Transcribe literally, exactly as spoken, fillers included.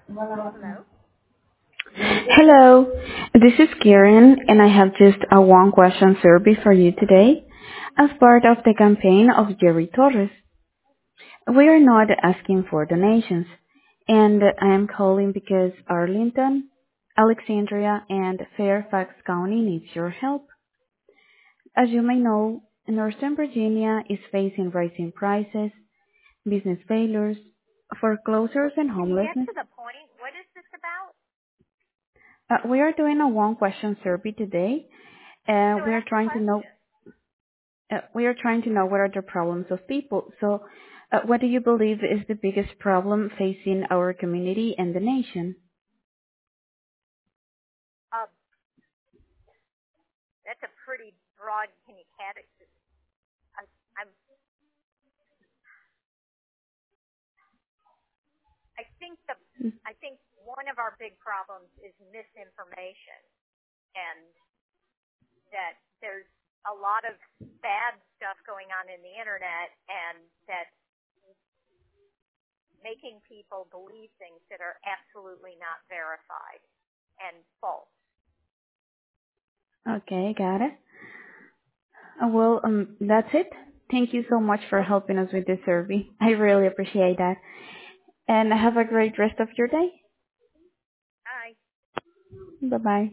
Hello? Hello, this is Karen, and I have just a one question survey for you today as part of the campaign of Jerry Torres. We are not asking for donations, and I am calling because Arlington, Alexandria, and Fairfax County needs your help. As you may know, Northern Virginia is facing rising prices, business failures, foreclosures, and Can you get homelessness. to the point? What is this about? Uh, we are doing a one question survey today, and So we are ask the trying to know question. Uh, we are trying to know what are the problems of people. So, uh, what do you believe is the biggest problem facing our community and the nation? Uh, that's a pretty broad, can you categorize? I, I'm, I think the, I think one of our big problems is misinformation and that there's a lot of bad stuff going on in the internet and that making people believe things that are absolutely not verified and false. Okay, got it. Uh, well, um, that's it. Thank you so much for helping us with this survey. I really appreciate that. And have a great rest of your day. I Bye bye.